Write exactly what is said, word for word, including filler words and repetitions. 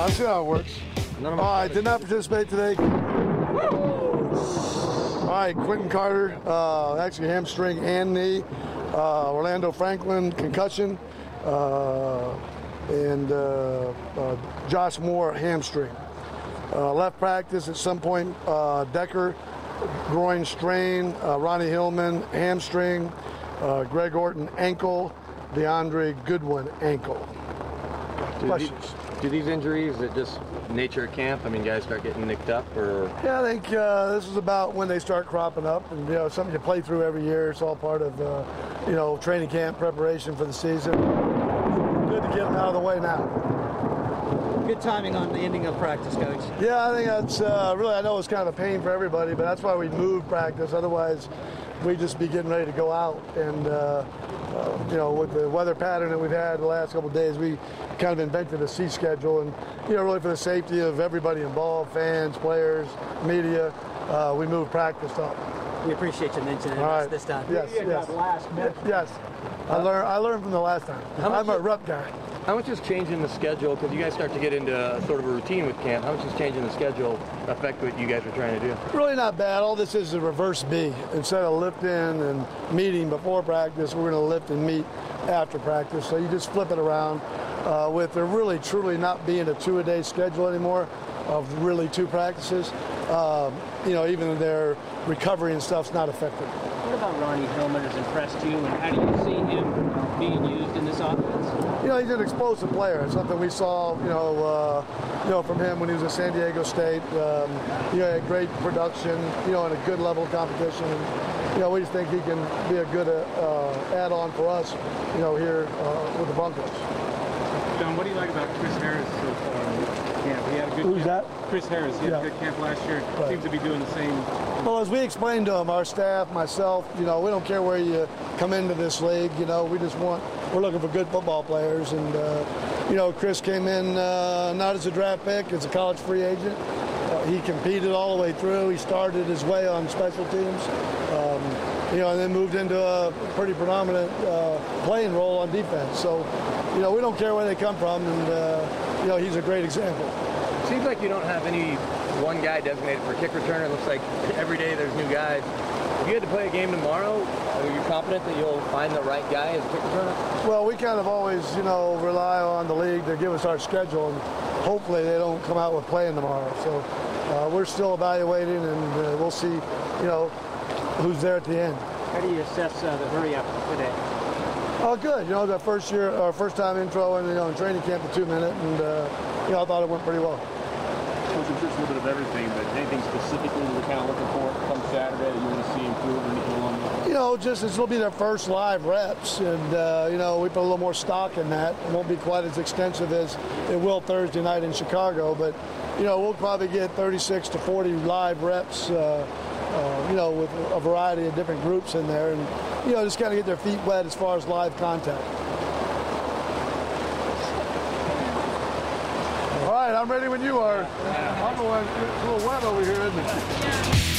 I'll see how it works. All right, did not participate today. All right, Quentin Carter, uh, actually hamstring and knee. Uh, Orlando Franklin, concussion. Uh, and uh, uh, Josh Moore, hamstring. Uh, left practice at some point. Uh, Decker, groin strain. Uh, Ronnie Hillman, hamstring. Uh, Greg Orton, ankle. DeAndre Goodwin, ankle. Do Questions? These, do these injuries, is it just nature of camp? I mean, guys start getting nicked up, or? Yeah, I think uh, this is about when they start cropping up, and you know, something you play through every year. It's all part of, uh, you know, training camp preparation for the season. Good to get them out of the way now. Good timing on the ending of practice, Coach. Yeah, I think that's uh, really, I know it's kind of a pain for everybody, but that's why we moved practice. Otherwise, we'd just be getting ready to go out. And, uh, uh, you know, with the weather pattern that we've had the last couple of days, we kind of invented a C schedule. And, you know, really for the safety of everybody involved, fans, players, media, uh, we moved practice up. We appreciate you mentioning All right. us this time. Yes, yes. Last Yes. I learned, I learned from the last time. I'm a rep guy. How much is changing the schedule? Because you guys start to get into a, sort of a routine with camp. How much is changing the schedule affect what you guys are trying to do? Really not bad. All this is a reverse B. Instead of lifting and meeting before practice, we're going to lift and meet after practice. So you just flip it around. Uh, with there really truly not being a two-a-day schedule anymore of really two practices, um, you know, even their recovery and stuff's not affected. What about Ronnie Hillman has impressed you, and how do you see him being used in this offense? You know, he's an explosive player. It's something we saw, you know, uh, you know, from him when he was at San Diego State. Um, you know, he had great production, you know, and a good level of competition. And, you know, we just think he can be a good uh, add-on for us, you know, here uh, with the Broncos. John, what do you like about Chris Harris so far in camp? He had a good Who's camp. that? Chris Harris. He had Yeah. a good camp last year. Right. Seems to be doing the same. Well, as we explained to him, our staff, myself, you know, we don't care where you come into this league. You know, we just want, we're looking for good football players. And, uh, you know, Chris came in uh, not as a draft pick, as a college free agent. Uh, he competed all the way through. He started his way on special teams. Um, you know, and then moved into a pretty predominant uh, playing role on defense. So, you know, we don't care where they come from, and, uh, you know, he's a great example. Seems like you don't have any one guy designated for kick returner. It looks like every day there's new guys. If you had to play a game tomorrow, are you confident that you'll find the right guy as a kick returner? Well, we kind of always, you know, rely on the league to give us our schedule, and hopefully they don't come out with playing tomorrow. So uh, we're still evaluating, and uh, we'll see, you know, who's there at the end. How do you assess uh, the hurry up today? Oh, good. You know, the first year, our first time intro, and you know, in training camp, the two minute, and uh, you know, I thought it went pretty well. Coach, I'm sure it's a little bit of everything, but anything specifically you're kind of looking for come Saturday that you want to see improve or anything along those lines? You know, just this will be their first live reps, and uh, you know, we put a little more stock in that. It won't be quite as extensive as it will Thursday night in Chicago, but you know, we'll probably get thirty-six to forty live reps. Uh, Uh, you know, with a variety of different groups in there, and you know, just kind of get their feet wet as far as live contact. All right, I'm ready when you are. I'm the one, it's a little wet over here, isn't it?